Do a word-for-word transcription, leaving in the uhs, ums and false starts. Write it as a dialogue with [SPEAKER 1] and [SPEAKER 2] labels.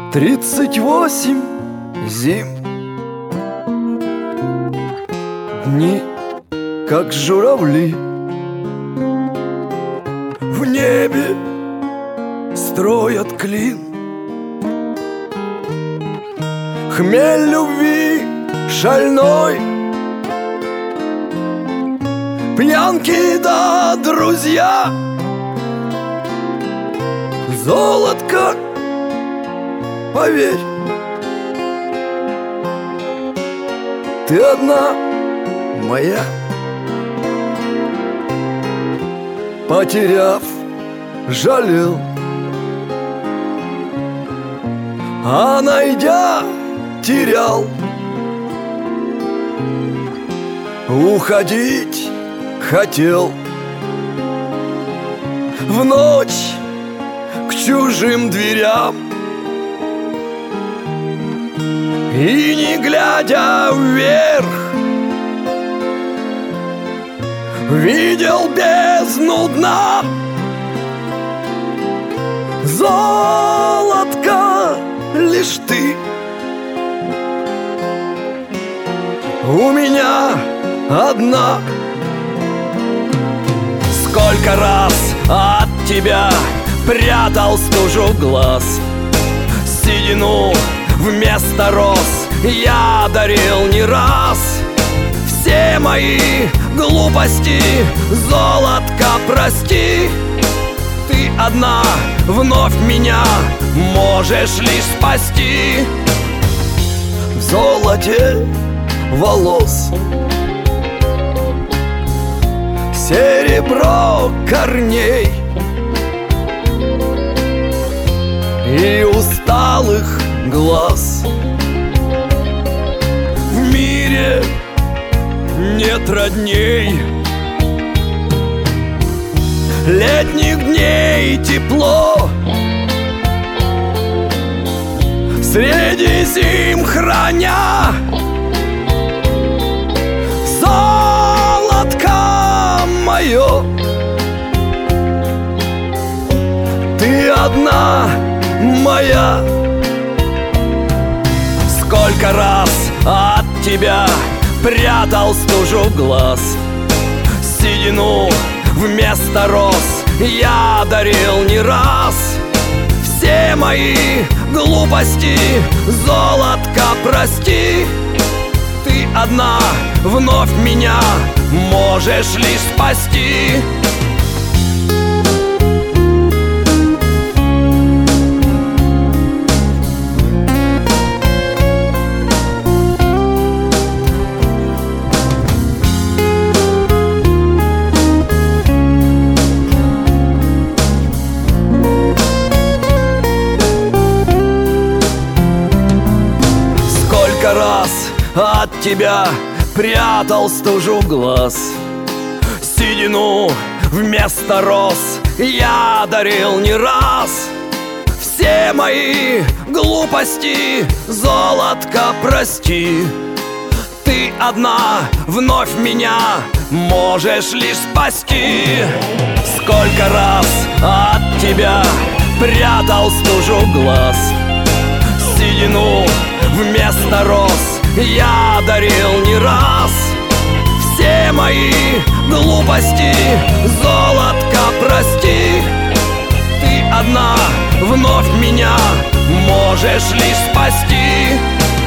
[SPEAKER 1] Тридцать восемь зим, дни, как журавли, в небе строят клин. Хмель любви шальной, пьянки да друзья, золотко, поверь, ты одна моя. Потеряв, жалел, а найдя, терял. Уходить хотел в ночь к чужим дверям, и не глядя вверх, видел бездну дна. Золотко, лишь ты у меня одна. Сколько раз от тебя прятал стужу глаз, седину вместо роз я дарил не раз. Все мои глупости, золотко, прости. Ты одна вновь меня можешь лишь спасти. В золоте волос серебро корней и усталых глаз. В мире нет родней, летних дней тепло, среди зим храня. Золотко мое, ты одна моя. Сколько раз от тебя прятал стужу глаз, седину вместо роз я дарил не раз. Все мои глупости, золотко, прости. Ты одна вновь меня можешь лишь спасти. Сколько раз от тебя прятал стужу глаз, седину вместо роз я дарил не раз. Все мои глупости, золотко, прости. Ты одна вновь меня можешь лишь спасти. Сколько раз от тебя прятал стужу глаз, седину вместо роз я дарил не раз. Все мои глупости, золотко, прости. Ты одна вновь меня можешь лишь спасти.